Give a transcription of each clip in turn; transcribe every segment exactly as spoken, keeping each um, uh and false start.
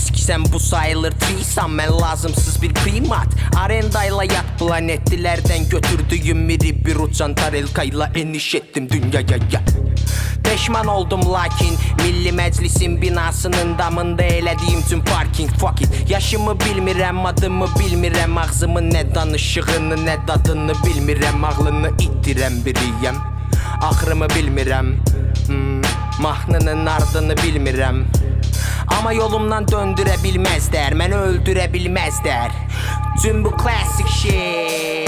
Viskisen bu sayılır threesome. Ben lazımsız bir primat. Arendayla yat planetlilerden götürdüğüm miri bir uçan tarelkayla eniş ettim dünyaya ya. Peşman oldum lakin Milli Meclisin binasının damında elədiyim tüm parking. Fuck it. Yaşımı bilmirəm, adımı bilmirəm, ağzımın nə danışığını nə dadını bilmirəm, ağlını ittirəm biriyəm. Axırımı bilmirəm, hmm, mahnının ardını bilmirəm. Ama yolumdan döndürə bilməzlər, məni öldürə bilməzlər. Tüm bu classic shit.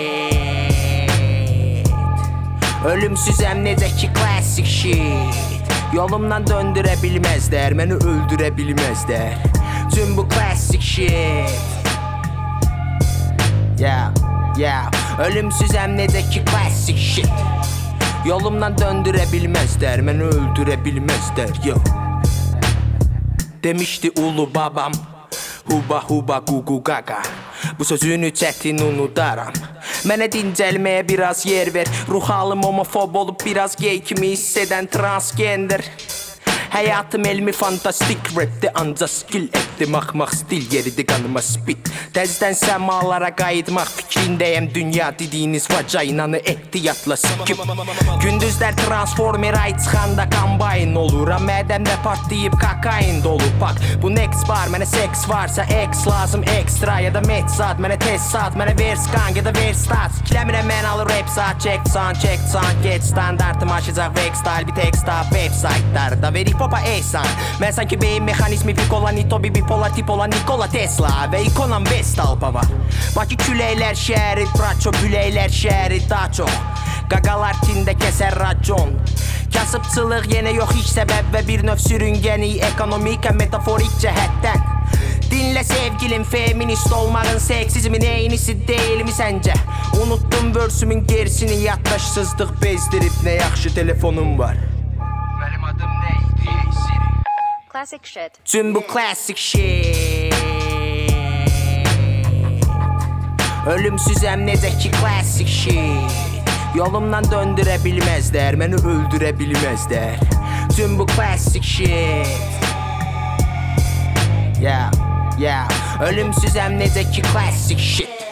Ölümsüzəm necə ki classic shit. Yolumdan döndürə bilməzlər, məni öldürə bilməzlər. Tüm bu classic shit. Yeah, yeah. Ölümsüzəm necə ki classic shit. Yolumdan döndürə bilməzlər, məni öldürə bilməzlər. Yo. Demişti ulu babam, huba huba gugu gaga. Bu sözünü çətin unudaram. Mənə dincəlməyə biraz yer ver. Ruh halım homofob olub biraz gay kimi hisseden transgender. Həyatım elmi fantastik rapti, anca skill etdim, axmaq stil yeridi qanıma spit. Təzdən səmalara qayıtmaq fikrindəyəm, dünya dediyiniz vacaynanı ehtiyatla sikib. Gündüzlər transformer ay çıxanda kombayn oluram, mədəmdə partlayıb kakain dolu pak. Bu next bar, mənə seks varsa X lazım ekstra ya da metsat. Mənə test saat, mənə vers gang ya da vers stat. Sikləmirəm mən alır rap saat, check son, check son, get standartım aşacaq vextal. Bir tek stop website'larda verip popa esan. Mən sanki beyin mexanizmi pik olan ito bir bipolar tip olan Nikola Tesla ve ikonam Vestalpa var. Bakı küleyler şəhəri, praço büleyler şəhəri daha çox. Qaqalar tində kəsər racon. Kasıbçılıq yenə yox hiç səbəb və bir növ sürüngəni ekonomik və metaforik cəhətdən. Dinle sevgilim, feminist olmağın seksizmin eynisi değil mi sence? Unuttum versümün gerisini, yaddaşsızlıq bezdirib, nə yaxşı telefonum var. Benim adım neydi ey Siri? Classic shit. Tüm bu classic shit. Ölümsüzəm necə ki classic shit. Yolumdan döndürə bilməzlər, məni öldürə bilməzlər. Tüm bu classic shit. Yeah, yeah. Ölümsüzəm necə ki classic shit.